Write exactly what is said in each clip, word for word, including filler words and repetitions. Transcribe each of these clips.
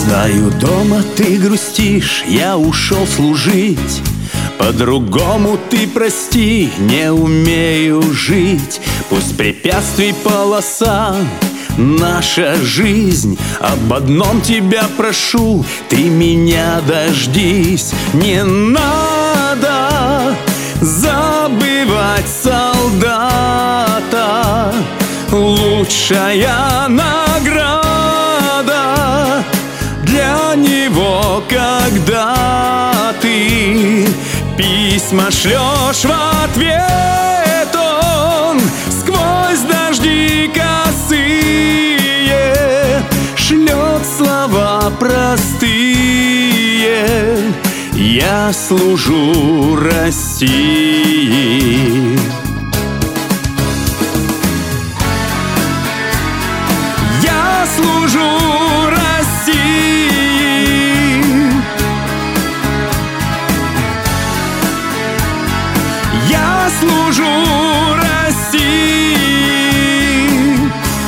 Знаю, дома ты грустишь, я ушел служить. По-другому ты, прости, не умею жить. Пусть препятствий полоса наша жизнь. Об одном тебя прошу, ты меня дождись. Не надо забывать солдата. Лучшая награда для него, когда ты письма шлешь в ответ, он сквозь дожди косые шлет слова простые. Я служу России. Я служу России. Я служу России.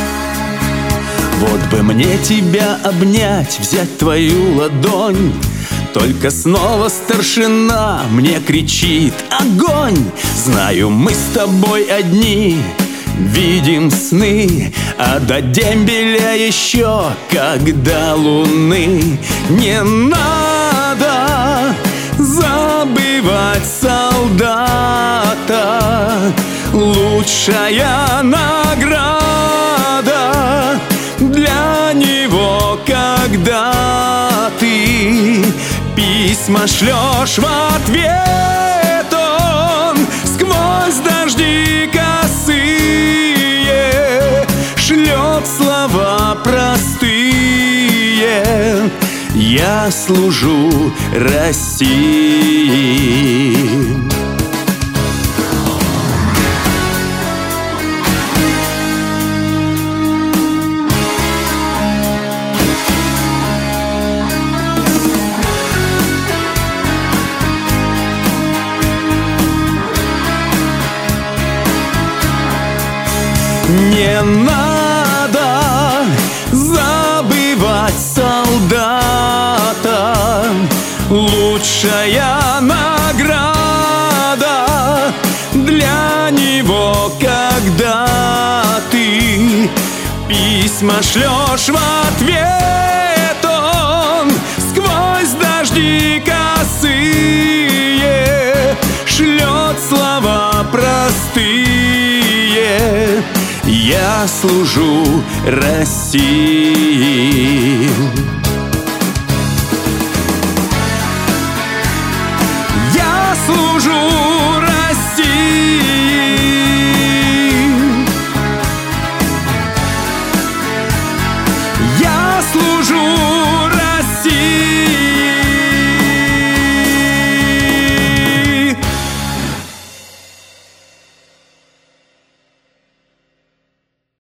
Вот бы мне тебя обнять, взять твою ладонь. Только снова старшина мне кричит: огонь! Знаю, мы с тобой одни видим сны, а до дембеля еще, как до луны. Не надо забывать солдата. Лучшая награда для него, когда ты письма шлешь в ответ, он сквозь дожди косые шлет слова простые. Я служу России. Не надо забывать солдата. Лучшая награда для него, когда ты письма шлешь в ответ, он сквозь дожди косые шлет слова простые. Я служу России. Я служу